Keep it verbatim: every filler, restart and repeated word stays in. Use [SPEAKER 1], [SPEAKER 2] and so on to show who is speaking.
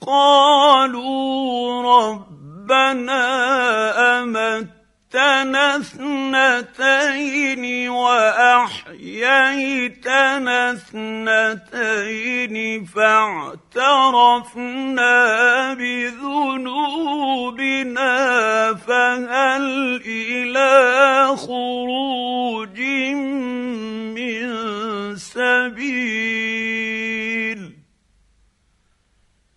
[SPEAKER 1] قالوا ربنا أمتنا اثنتين وأحييتنا اثنتين فاعترفنا بذنوبنا فهل إلى خروج